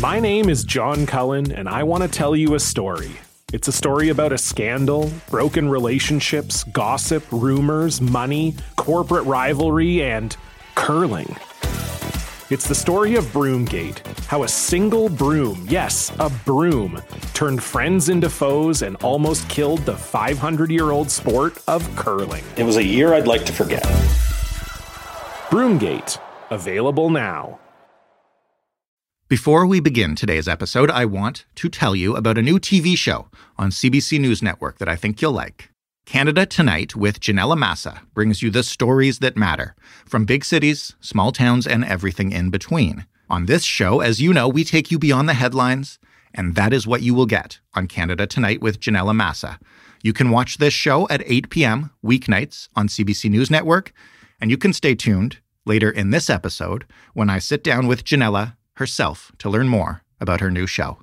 My name is John Cullen, and I want to tell you a story. It's a story about a scandal, broken relationships, gossip, rumors, money, corporate rivalry, and curling. It's the story of Broomgate, how a single broom, yes, a broom, turned friends into foes and almost killed the 500-year-old sport of curling. It was a year I'd like to forget. Broomgate, available now. Before we begin today's episode, I want to tell you about a new TV show on CBC News Network that I think you'll like. Canada Tonight with Janella Massa brings you the stories that matter, from big cities, small towns, and everything in between. On this show, as you know, we take you beyond the headlines, and that is what you will get on Canada Tonight with Janella Massa. You can watch this show at 8 p.m. weeknights on CBC News Network, and you can stay tuned later in this episode when I sit down with Janella herself to learn more about her new show.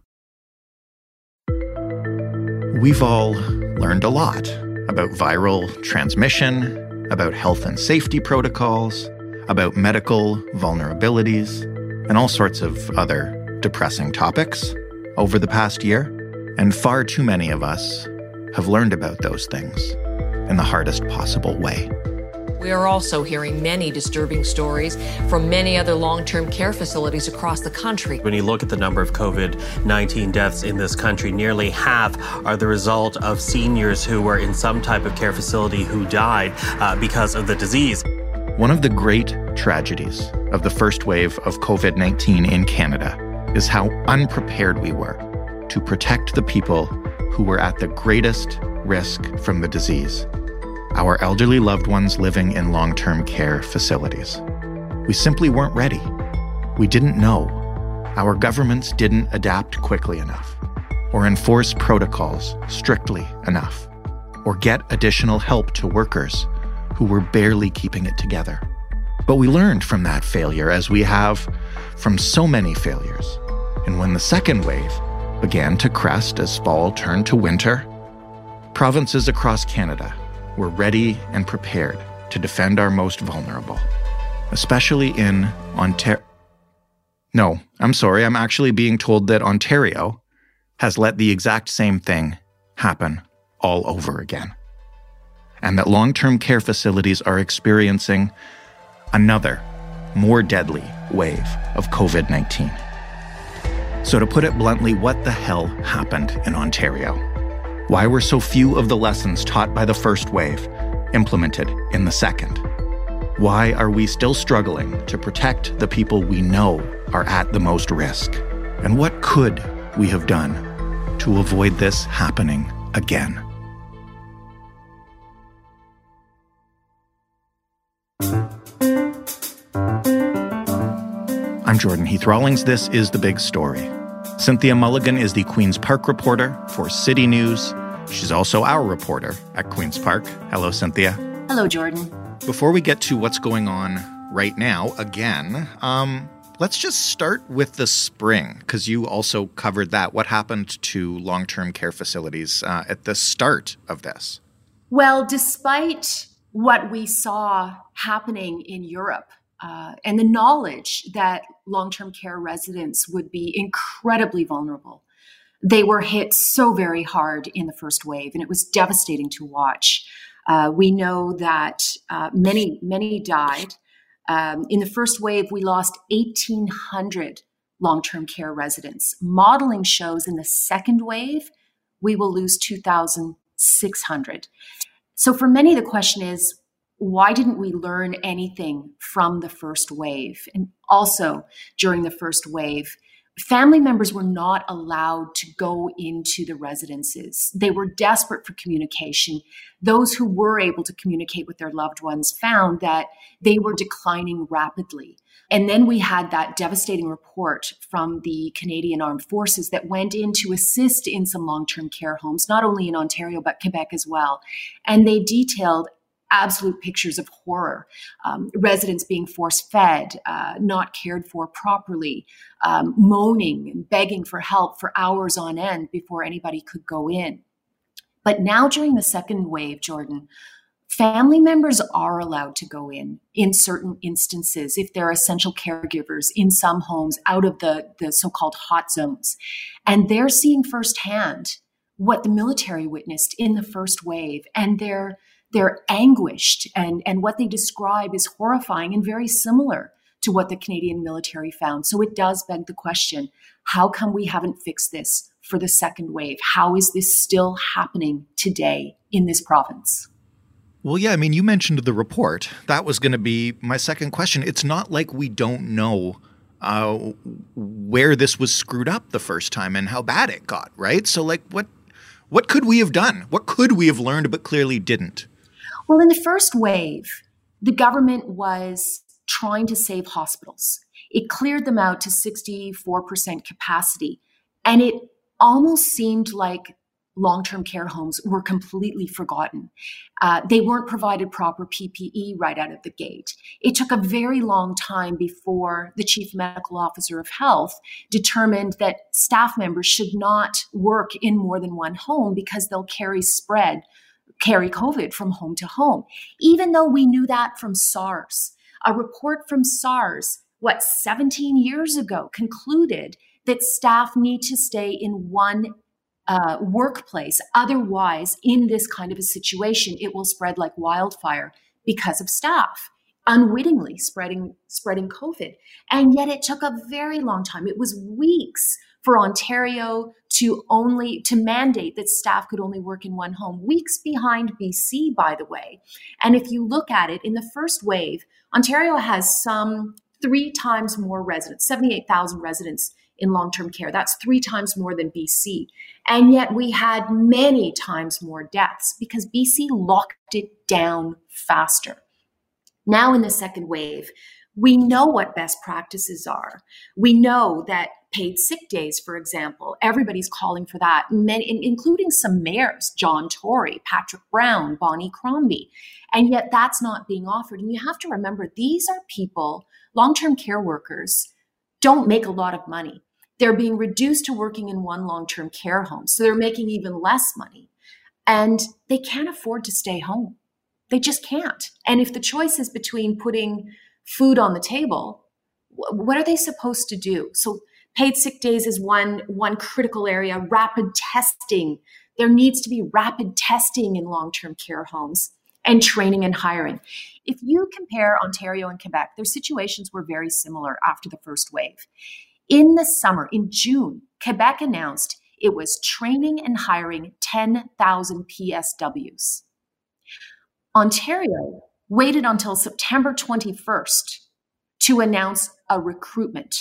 We've all learned a lot about viral transmission, about health and safety protocols, about medical vulnerabilities, and all sorts of other depressing topics over the past year. And far too many of us have learned about those things in the hardest possible way. We are also hearing many disturbing stories from many other long-term care facilities across the country. When you look at the number of COVID-19 deaths in this country, nearly half are the result of seniors who were in some type of care facility who died because of the disease. One of the great tragedies of the first wave of COVID-19 in Canada is how unprepared we were to protect the people who were at the greatest risk from the disease. Our elderly loved ones living in long-term care facilities. We simply weren't ready. We didn't know. Our governments didn't adapt quickly enough, or enforce protocols strictly enough, or get additional help to workers who were barely keeping it together. But we learned from that failure, as we have from so many failures. And when the second wave began to crest as fall turned to winter, provinces across Canada were ready and prepared to defend our most vulnerable, especially in Ontario. No, I'm sorry, I'm actually being told that Ontario has let the exact same thing happen all over again, and that long-term care facilities are experiencing another, more deadly wave of COVID-19. So to put it bluntly, what the hell happened in Ontario? Why were so few of the lessons taught by the first wave implemented in the second? Why are we still struggling to protect the people we know are at the most risk? And what could we have done to avoid this happening again? I'm Jordan Heath Rawlings. This is The Big Story. Cynthia Mulligan is the Queen's Park reporter for City News. She's also our reporter at Queen's Park. Hello, Cynthia. Hello, Jordan. Before we get to what's going on right now, again, let's just start with the spring, because you also covered that. What happened to long-term care facilities at the start of this? Well, despite what we saw happening in Europe, and the knowledge that long-term care residents would be incredibly vulnerable, they were hit so very hard in the first wave, and it was devastating to watch. We know that many died. In the first wave, we lost 1,800 long-term care residents. Modeling shows in the second wave, we will lose 2,600. So for many, the question is, why didn't we learn anything from the first wave? And also during the first wave, family members were not allowed to go into the residences. They were desperate for communication. Those who were able to communicate with their loved ones found that they were declining rapidly. And then we had that devastating report from the Canadian Armed Forces that went in to assist in some long-term care homes, not only in Ontario, but Quebec as well. And they detailed absolute pictures of horror, residents being force-fed, not cared for properly, moaning and begging for help for hours on end before anybody could go in. But now during the second wave, Jordan, Family members are allowed to go in certain instances if they're essential caregivers in some homes out of the so-called hot zones. And they're seeing firsthand what the military witnessed in the first wave. And they're anguished, and what they describe is horrifying and very similar to what the Canadian military found. So it does beg the question, how come we haven't fixed this for the second wave? How is this still happening today in this province? Well, yeah, I mean, you mentioned the report. That was going to be my second question. It's not like we don't know where this was screwed up the first time and how bad it got, right? So, like, what could we have done? What could we have learned but clearly didn't? Well, in the first wave, the government was trying to save hospitals. It cleared them out to 64% capacity, and it almost seemed like long-term care homes were completely forgotten. They weren't provided proper PPE right out of the gate. It took a very long time before the chief medical officer of health determined that staff members should not work in more than one home because they'll carry COVID from home to home. Even though we knew that from SARS, a report from SARS, 17 years ago, concluded that staff need to stay in one workplace. Otherwise, in this kind of a situation, it will spread like wildfire because of staff unwittingly spreading COVID. And yet it took a very long time. It was weeks for Ontario to mandate that staff could only work in one home, weeks behind BC, by the way. And if you look at it, in the first wave, Ontario has some 3 times more residents, 78,000 residents in long-term care. That's 3 times more than BC. And yet we had many times more deaths because BC locked it down faster. Now in the second wave, we know what best practices are. We know that paid sick days, for example, everybody's calling for that, including some mayors, John Tory, Patrick Brown, Bonnie Crombie. And yet that's not being offered. And you have to remember, these are people, long-term care workers, don't make a lot of money. They're being reduced to working in one long-term care home. So they're making even less money. And they can't afford to stay home. They just can't. And if the choice is between putting food on the table, what are they supposed to do? So paid sick days is one critical area. Rapid testing. There needs to be rapid testing in long-term care homes, and training and hiring. If you compare Ontario and Quebec, their situations were very similar after the first wave. In the summer, in June, Quebec announced it was training and hiring 10,000 PSWs. Ontario waited until September 21st to announce a recruitment.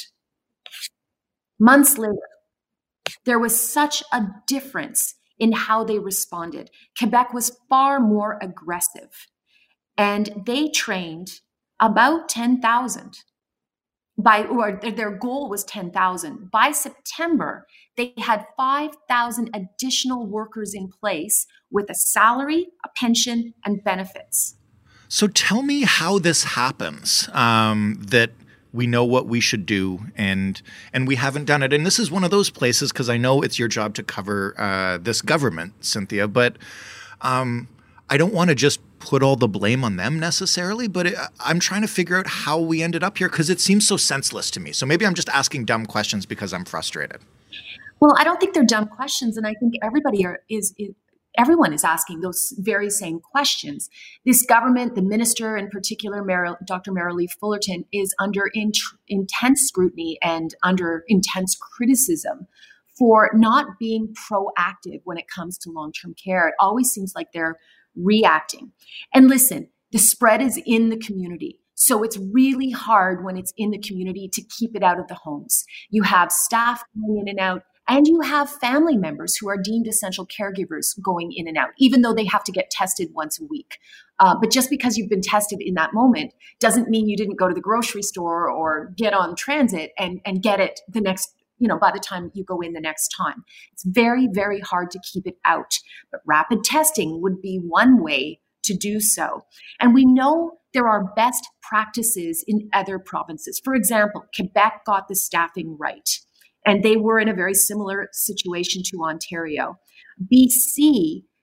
Months later, there was such a difference in how they responded. Quebec was far more aggressive, and they trained about 10,000. Their goal was 10,000. By September, they had 5,000 additional workers in place with a salary, a pension, and benefits. So tell me how this happens, that we know what we should do and we haven't done it. And this is one of those places, because I know it's your job to cover this government, Cynthia, but I don't want to just put all the blame on them necessarily, but I'm trying to figure out how we ended up here because it seems so senseless to me. So maybe I'm just asking dumb questions because I'm frustrated. Well, I don't think they're dumb questions. And I think everyone is asking those very same questions. This government, the minister in particular, Dr. Marilee Fullerton, is under intense scrutiny and under intense criticism for not being proactive when it comes to long-term care. It always seems like they're reacting. And listen, the spread is in the community. So it's really hard when it's in the community to keep it out of the homes. You have staff going in and out, and you have family members who are deemed essential caregivers going in and out, even though they have to get tested once a week. But just because you've been tested in that moment doesn't mean you didn't go to the grocery store or get on transit and get it the next, by the time you go in the next time. It's very, very hard to keep it out. But rapid testing would be one way to do so. And we know there are best practices in other provinces. For example, Quebec got the staffing right, and they were in a very similar situation to Ontario. BC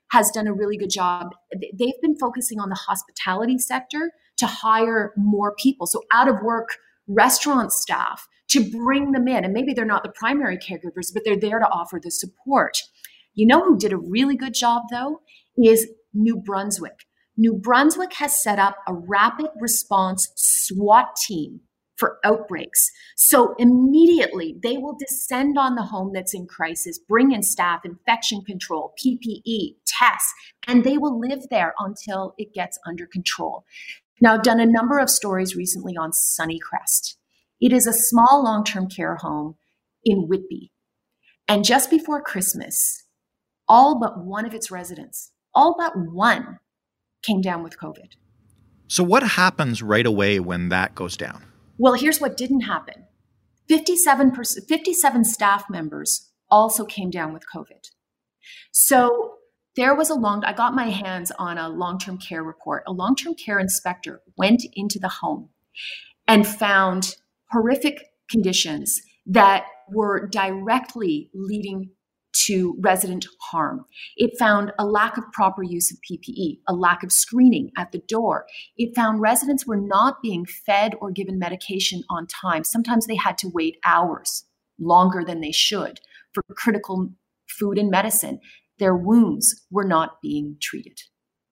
has done a really good job. They've been focusing on the hospitality sector to hire more people. So out of work restaurant staff to bring them in. And maybe they're not the primary caregivers, but they're there to offer the support. You know who did a really good job, though, is New Brunswick. New Brunswick has set up a rapid response SWAT team for outbreaks. So immediately they will descend on the home that's in crisis, bring in staff, infection control, PPE, tests, and they will live there until it gets under control. Now, I've done a number of stories recently on Sunnycrest. It is a small long-term care home in Whitby. And just before Christmas, all but one of its residents, all but one, came down with COVID. So what happens right away when that goes down? Well, here's what didn't happen. 57 staff members also came down with COVID. So there was I got my hands on a long-term care report. A long-term care inspector went into the home and found horrific conditions that were directly leading to resident harm. It found a lack of proper use of PPE, a lack of screening at the door. It found residents were not being fed or given medication on time. Sometimes they had to wait hours longer than they should for critical food and medicine. Their wounds were not being treated.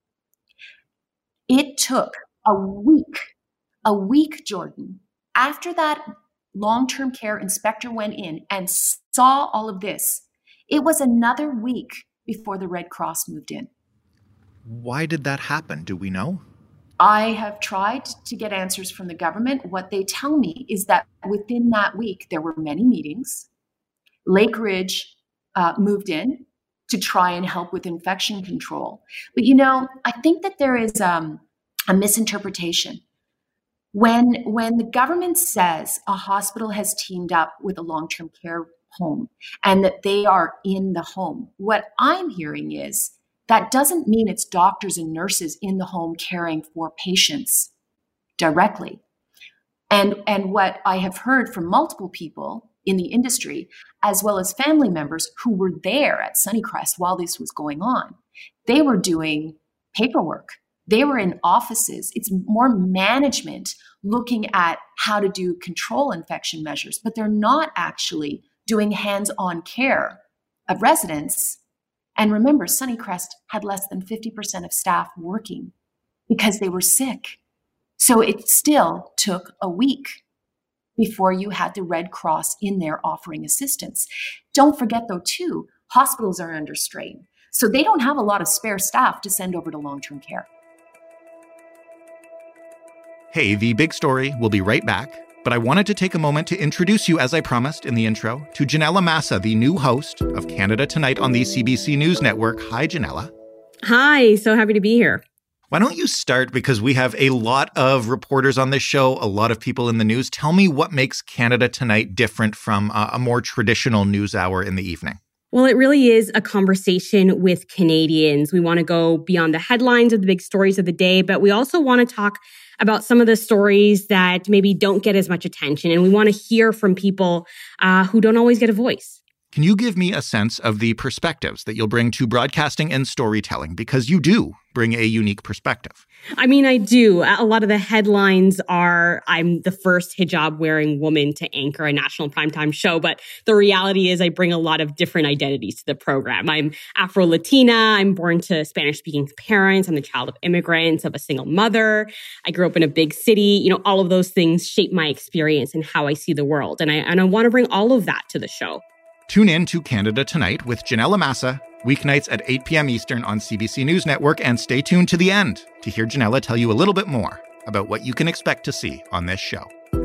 It took a week, Jordan, after that long-term care inspector went in and saw all of this. It was another week before the Red Cross moved in. Why did that happen? Do we know? I have tried to get answers from the government. What they tell me is that within that week, there were many meetings. Lake Ridge moved in to try and help with infection control. But, I think that there is a misinterpretation. When the government says a hospital has teamed up with a long-term care home and that they are in the home, what I'm hearing is that doesn't mean it's doctors and nurses in the home caring for patients directly. And what I have heard from multiple people in the industry, as well as family members who were there at Sunnycrest while this was going on, they were doing paperwork. They were in offices. It's more management looking at how to do control infection measures, but they're not actually doing hands-on care of residents. And remember, Sunnycrest had less than 50% of staff working because they were sick. So it still took a week before you had the Red Cross in there offering assistance. Don't forget, though, too, hospitals are under strain. So they don't have a lot of spare staff to send over to long-term care. Hey, The Big Story will be right back. But I wanted to take a moment to introduce you, as I promised in the intro, to Janella Massa, the new host of Canada Tonight on the CBC News Network. Hi, Janella. Hi, so happy to be here. Why don't you start, because we have a lot of reporters on this show, a lot of people in the news. Tell me what makes Canada Tonight different from a more traditional news hour in the evening. Well, it really is a conversation with Canadians. We want to go beyond the headlines of the big stories of the day, but we also want to talk about some of the stories that maybe don't get as much attention. And we want to hear from people who don't always get a voice. Can you give me a sense of the perspectives that you'll bring to broadcasting and storytelling? Because you do bring a unique perspective. I mean, I do. A lot of the headlines are, I'm the first hijab-wearing woman to anchor a national primetime show. But the reality is I bring a lot of different identities to the program. I'm Afro-Latina. I'm born to Spanish-speaking parents. I'm the child of immigrants, of a single mother. I grew up in a big city. All of those things shape my experience and how I see the world. And I want to bring all of that to the show. Tune in to Canada Tonight with Janella Massa, weeknights at 8 p.m. Eastern on CBC News Network, and stay tuned to the end to hear Janella tell you a little bit more about what you can expect to see on this show.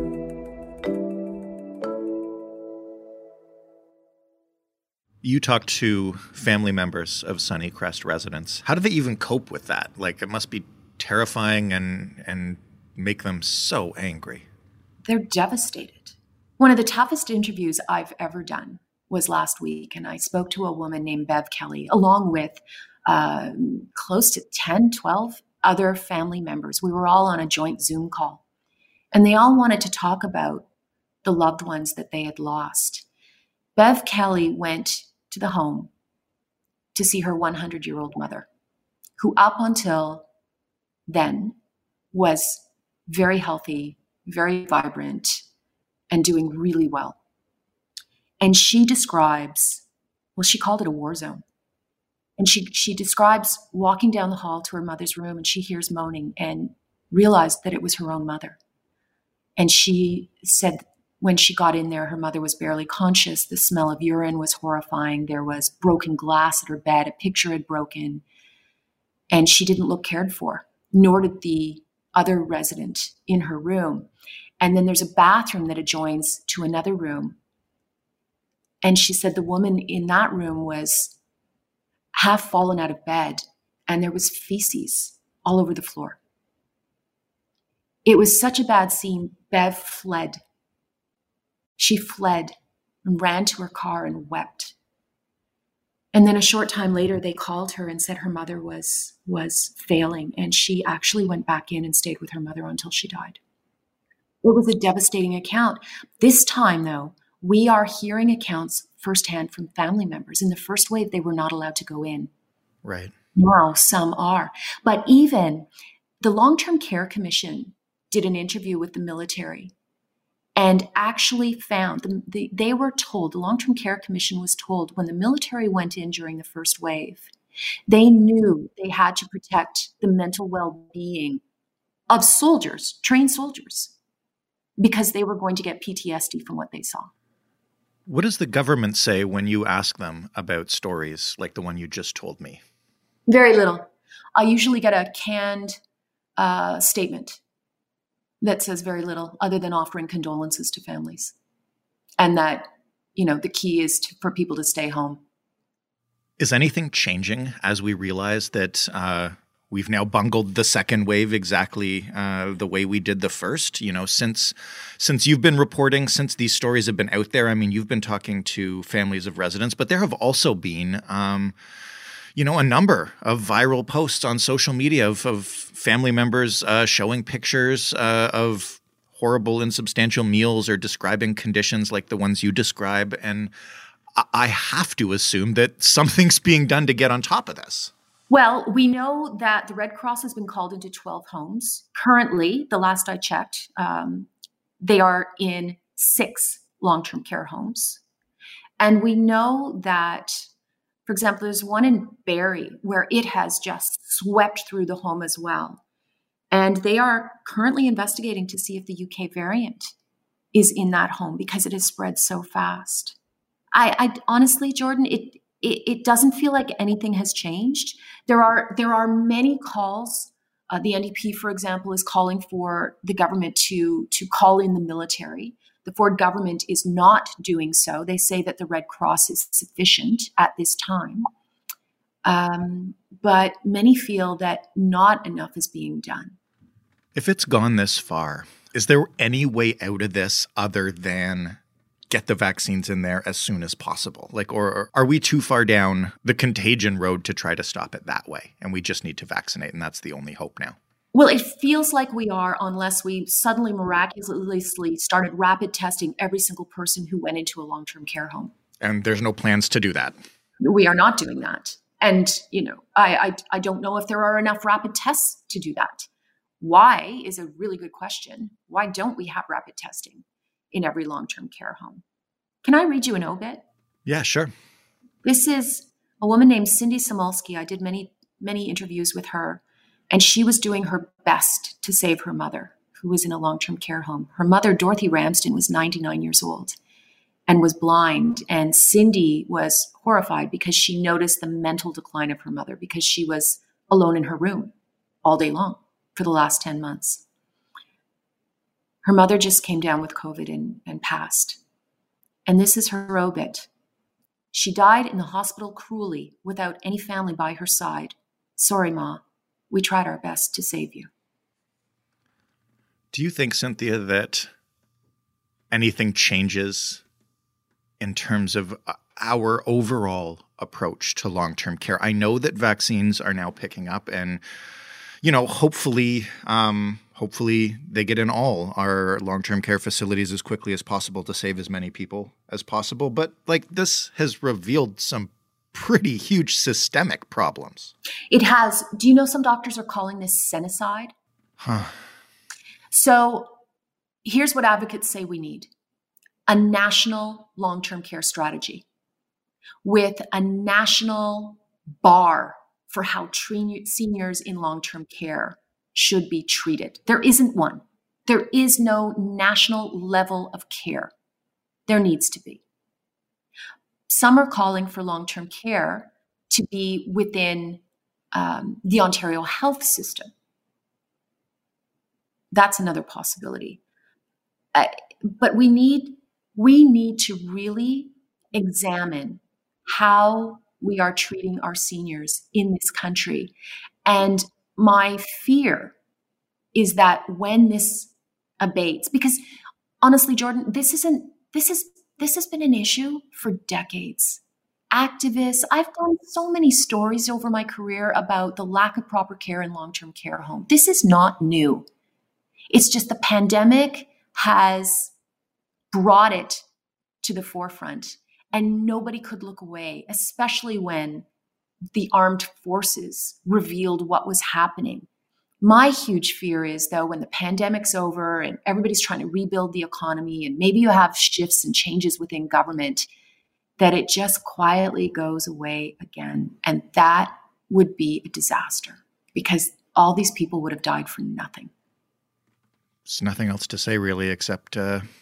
You talked to family members of Sunnycrest residents. How do they even cope with that? It must be terrifying and make them so angry. They're devastated. One of the toughest interviews I've ever done was last week, and I spoke to a woman named Bev Kelly, along with close to 10, 12 other family members. We were all on a joint Zoom call, and they all wanted to talk about the loved ones that they had lost. Bev Kelly went to the home to see her 100-year-old mother, who up until then was very healthy, very vibrant, and doing really well. And she describes, well, she called it a war zone. And she describes walking down the hall to her mother's room, and she hears moaning and realized that it was her own mother. And she said when she got in there, her mother was barely conscious. The smell of urine was horrifying. There was broken glass at her bed. A picture had broken. And she didn't look cared for, nor did the other resident in her room. And then there's a bathroom that adjoins to another room. And she said the woman in that room was half fallen out of bed, and there was feces all over the floor. It was such a bad scene. Bev fled. She fled and ran to her car and wept. And then a short time later, they called her and said her mother was failing, and she actually went back in and stayed with her mother until she died. It was a devastating account. This time, though, we are hearing accounts firsthand from family members. In the first wave, they were not allowed to go in. Right. Now some are. But even the Long-Term Care Commission did an interview with the military and actually found, they were told, the Long-Term Care Commission was told when the military went in during the first wave, they knew they had to protect the mental well-being of soldiers, trained soldiers, because they were going to get PTSD from what they saw. What does the government say when you ask them about stories like the one you just told me? Very little. I usually get a canned statement that says very little, other than offering condolences to families. And that, the key is for people to stay home. Is anything changing as we realize that we've now bungled the second wave exactly the way we did the first? Since you've been reporting, since these stories have been out there, I mean, you've been talking to families of residents, but there have also been, a number of viral posts on social media of family members showing pictures of horrible, insubstantial meals or describing conditions like the ones you describe. And I have to assume that something's being done to get on top of this. Well, we know that the Red Cross has been called into 12 homes. Currently, the last I checked, they are in 6 long-term care homes. And we know that, for example, there's one in Barrie where it has just swept through the home as well. And they are currently investigating to see if the UK variant is in that home because it has spread so fast. I honestly, Jordan, it doesn't feel like anything has changed. There are many calls. The NDP, for example, is calling for the government to call in the military. The Ford government is not doing so. They say that the Red Cross is sufficient at this time. But many feel that not enough is being done. If it's gone this far, is there any way out of this other than get the vaccines in there as soon as possible? Or are we too far down the contagion road to try to stop it that way? And we just need to vaccinate, and that's the only hope now. Well, it feels like we are, unless we suddenly miraculously started rapid testing every single person who went into a long-term care home. And there's no plans to do that. We are not doing that. And, I don't know if there are enough rapid tests to do that. Why is a really good question. Why don't we have rapid testing in every long-term care home? Can I read you an obit? Yeah, sure. This is a woman named Cindy Samolsky. I did many, many interviews with her, and she was doing her best to save her mother, who was in a long-term care home. Her mother, Dorothy Ramsden, was 99 years old and was blind. And Cindy was horrified because she noticed the mental decline of her mother because she was alone in her room all day long for the last 10 months. Her mother just came down with COVID and passed. And this is her obit. She died in the hospital cruelly without any family by her side. Sorry, Ma. We tried our best to save you. Do you think, Cynthia, that anything changes in terms of our overall approach to long-term care? I know that vaccines are now picking up and, hopefully they get in all our long-term care facilities as quickly as possible to save as many people as possible. But this has revealed some pretty huge systemic problems. It has. Do you know some doctors are calling this senicide? Huh. So here's what advocates say we need: a national long-term care strategy with a national bar for how seniors in long-term care should be treated. There isn't one. There is no national level of care. There needs to be. Some are calling for long-term care to be within the Ontario health system. That's another possibility. But we need to really examine how we are treating our seniors in this country. And my fear is that when this abates, because honestly, Jordan, this has been an issue for decades. Activists, I've done so many stories over my career about the lack of proper care in long-term care home. This is not new. It's just the pandemic has brought it to the forefront, and nobody could look away, especially when the armed forces revealed what was happening. My huge fear is, though, when the pandemic's over and everybody's trying to rebuild the economy and maybe you have shifts and changes within government, that it just quietly goes away again. And that would be a disaster because all these people would have died for nothing. There's nothing else to say, really, except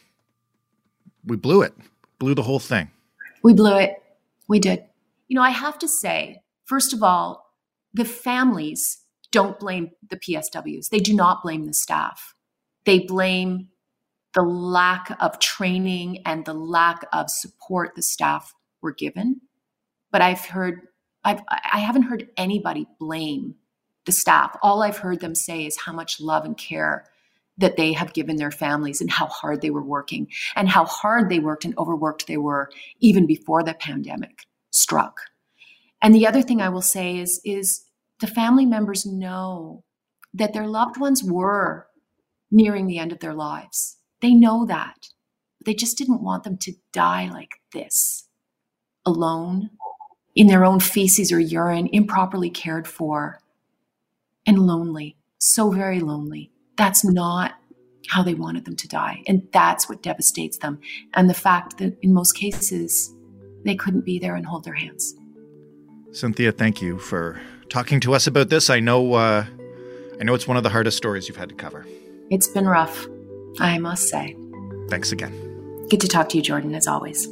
we blew it. Blew the whole thing. We blew it. We did. You know, I have to say, first of all, the families don't blame the PSWs. They do not blame the staff. They blame the lack of training and the lack of support the staff were given. But I haven't heard anybody blame the staff. All I've heard them say is how much love and care that they have given their families and how hard they were working and how hard they worked and overworked they were even before the pandemic struck. And the other thing I will say is the family members know that their loved ones were nearing the end of their lives. They know that. They just didn't want them to die like this, alone, in their own feces or urine, improperly cared for, and lonely, so very lonely. That's not how they wanted them to die. And that's what devastates them. And the fact that in most cases, they couldn't be there and hold their hands. Cynthia, thank you for talking to us about this. I know it's one of the hardest stories you've had to cover. It's been rough, I must say. Thanks again. Good to talk to you, Jordan, as always.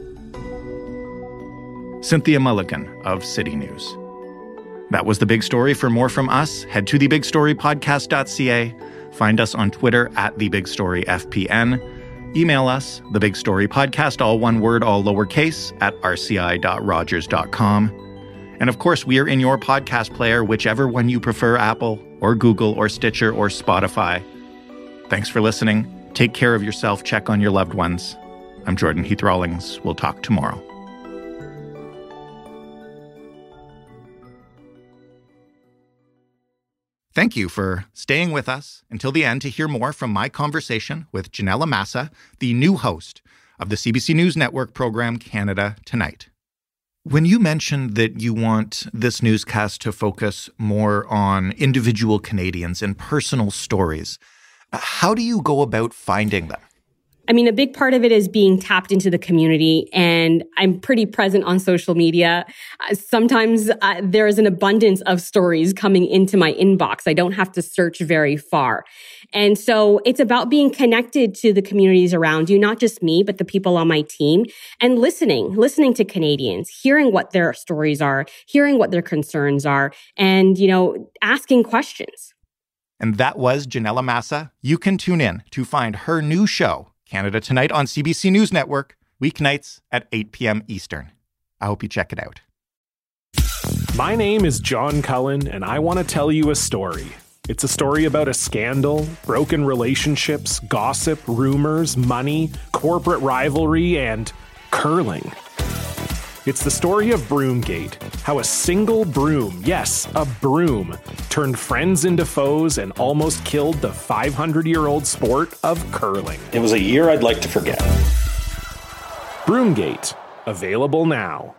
Cynthia Mulligan of City News. That was The Big Story. For more from us, head to thebigstorypodcast.ca. Find us on Twitter at TheBigStoryFPN. Email us, thebigstorypodcast, all one word, all lowercase, at rci.rogers.com. And of course, we are in your podcast player, whichever one you prefer, Apple or Google or Stitcher or Spotify. Thanks for listening. Take care of yourself. Check on your loved ones. I'm Jordan Heath Rawlings. We'll talk tomorrow. Thank you for staying with us until the end to hear more from my conversation with Janella Massa, the new host of the CBC News Network program Canada Tonight. When you mentioned that you want this newscast to focus more on individual Canadians and personal stories, how do you go about finding them? I mean, a big part of it is being tapped into the community, and I'm pretty present on social media. Sometimes there is an abundance of stories coming into my inbox. I don't have to search very far. And so it's about being connected to the communities around you, not just me, but the people on my team, and listening to Canadians, hearing what their stories are, hearing what their concerns are, and, asking questions. And that was Janella Massa. You can tune in to find her new show, Canada Tonight, on CBC News Network, weeknights at 8 p.m. Eastern. I hope you check it out. My name is John Cullen, and I want to tell you a story. It's a story about a scandal, broken relationships, gossip, rumors, money, corporate rivalry, and curling. It's the story of Broomgate, how a single broom, yes, a broom, turned friends into foes and almost killed the 500-year-old sport of curling. It was a year I'd like to forget. Broomgate, available now.